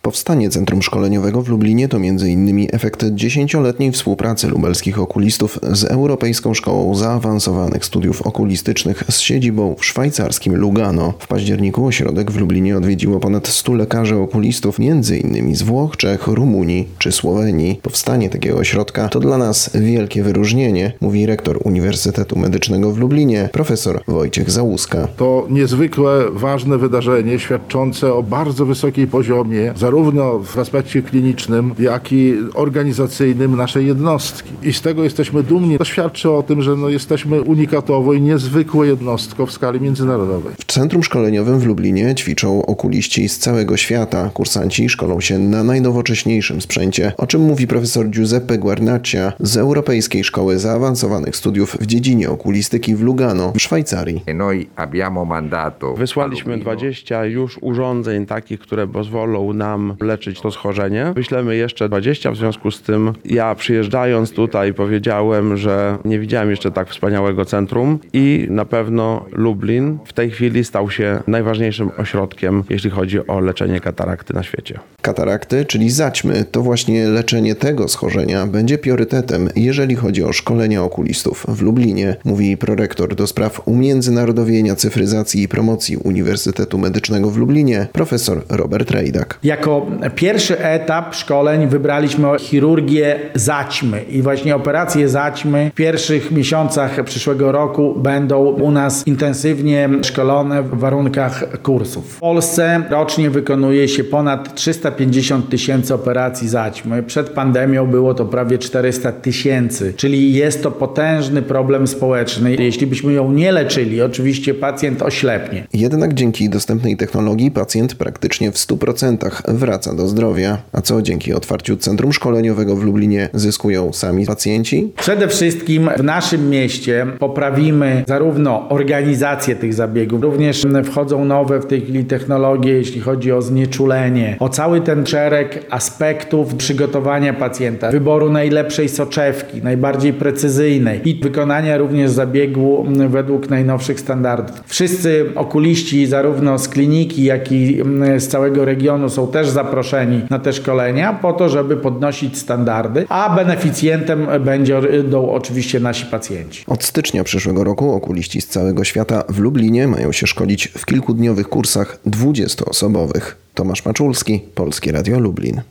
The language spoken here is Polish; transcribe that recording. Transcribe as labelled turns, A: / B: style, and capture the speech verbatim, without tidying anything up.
A: Powstanie Centrum Szkoleniowego w Lublinie to między innymi efekt dziesięcioletniej współpracy lubelskich okulistów z Europejską Szkołą Zaawansowanych Studiów Okulistycznych z siedzibą w szwajcarskim Lugano. W październiku ośrodek w Lublinie odwiedziło ponad stu lekarzy okulistów, między innymi z Włoch, Czech, Rumunii czy Słowenii. Powstanie takiego ośrodka to dla nas wielkie wyróżnienie, mówi rektor Uniwersytetu Medycznego w Lublinie, profesor Wojciech Załuska.
B: To niezwykle ważne wydarzenie, świadczące o bardzo wysokiej poziomie, zarówno w aspekcie klinicznym, jak i organizacyjnym naszej jednostki. I z tego jesteśmy dumni. To świadczy o tym, że no jesteśmy unikatową i niezwykłą jednostką w skali międzynarodowej.
A: W Centrum Szkoleniowym w Lublinie ćwiczą okuliści z całego świata. Kursanci szkolą się na najnowocześniejszym sprzęcie, o czym mówi profesor Giuseppe Guarnaccia z Europejskiej Szkoły Zaawansowanych Studiów w dziedzinie okulistyki w Lugano w Szwajcarii.
C: Wysłaliśmy dwadzieścia już urządzeń takich, które pozwolą nam leczyć to schorzenie. Wyślemy jeszcze dwadzieścia, w związku z tym ja przyjeżdżając tutaj powiedziałem, że nie widziałem jeszcze tak wspaniałego centrum i na pewno Lublin w tej chwili stał się najważniejszym ośrodkiem, jeśli chodzi o leczenie katarakty na świecie.
A: Katarakty, czyli zaćmy, to właśnie leczenie tego schorzenia będzie priorytetem, jeżeli chodzi o szkolenia okulistów w Lublinie, mówi prorektor do spraw umiędzynarodowienia, cyfryzacji i promocji Uniwersytetu Medycznego w Lublinie, profesor Robert Rejdak.
D: Jako pierwszy etap szkoleń wybraliśmy chirurgię zaćmy i właśnie operacje zaćmy w pierwszych miesiącach przyszłego roku będą u nas intensywnie szkolone w warunkach kursów. W Polsce rocznie wykonuje się ponad trzysta pięćdziesiąt tysięcy operacji zaćmy. Przed pandemią było to prawie czterysta tysięcy, czyli jest to potężny problem społeczny. Jeśli byśmy ją nie leczyli, oczywiście pacjent oślepnie.
A: Jednak dzięki dostępnej technologii pacjent praktycznie w stu procentach wraca do zdrowia. A co dzięki otwarciu Centrum Szkoleniowego w Lublinie zyskują sami pacjenci?
D: Przede wszystkim w naszym mieście poprawimy zarówno organizację tych zabiegów, również wchodzą nowe w tej chwili technologie, jeśli chodzi o znieczulenie, o cały ten szereg aspektów przygotowania pacjenta, wyboru najlepszej soczewki, najbardziej precyzyjnej i wykonania również zabiegu według najnowszych standardów. Wszyscy okuliści zarówno z kliniki, jak i z całego regionu są też zaproszeni na te szkolenia po to, żeby podnosić standardy, a beneficjentem będą oczywiście nasi pacjenci.
A: Od stycznia przyszłego roku okuliści z całego świata w Lublinie mają się szkolić w kilkudniowych kursach dwudziestoosobowych. Tomasz Maczulski, Polskie Radio Lublin.